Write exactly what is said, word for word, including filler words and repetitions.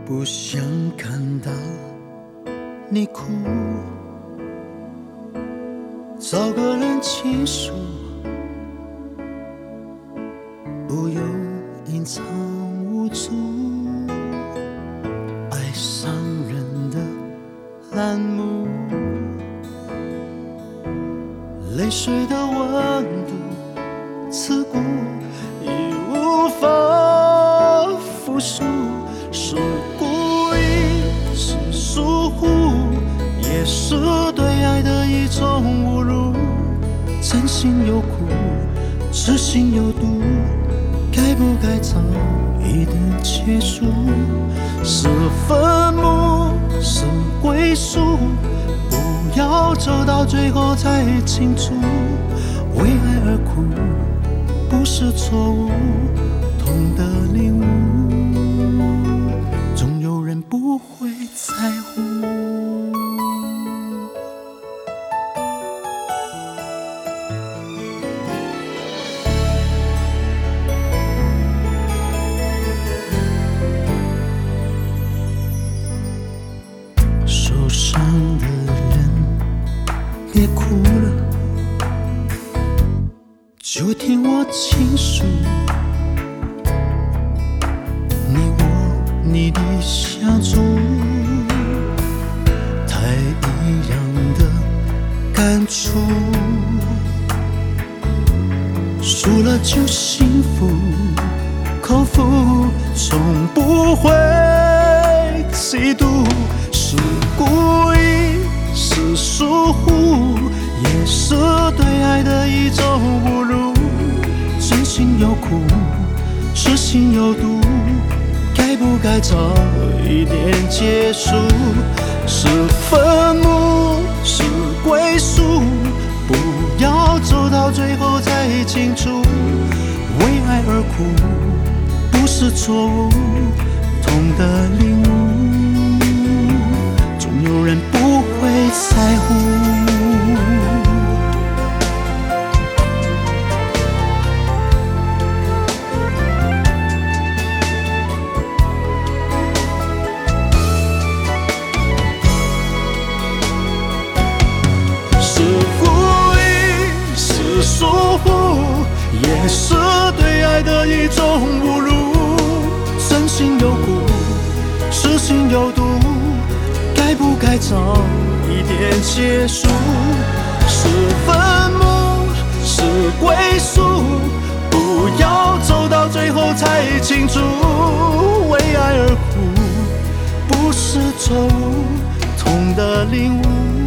不想看到你哭，找个人倾诉，不用隐藏无助。爱上人的栏目，泪水的温度刺骨，已无法复述。是故意，是疏忽，也是对爱的一种侮辱。真心有苦，痴心有毒，该不该早一点结束？是坟墓，是归宿，不要走到最后才清楚。为爱而哭，不是错误，痛的领悟，总有人不会在乎。受伤的人别哭了，就听我倾诉，你我你的相处，太一样的感触。输了就幸福，口服从不会嫉妒。是故意，是疏忽，也是对爱的一种侮辱。真心有苦，痴心有毒，该不该早一点结束？是坟墓，是归宿，不要走到最后才清楚。为爱而哭，不是错误，痛的领悟，总有人不会在乎。是故意，是疏忽，也是对爱的一种侮辱。真心有苦，痴心有毒，该不该早一点结束？是坟墓，是归宿，不要走到最后才清楚。为爱而哭，不是错误，痛的领悟。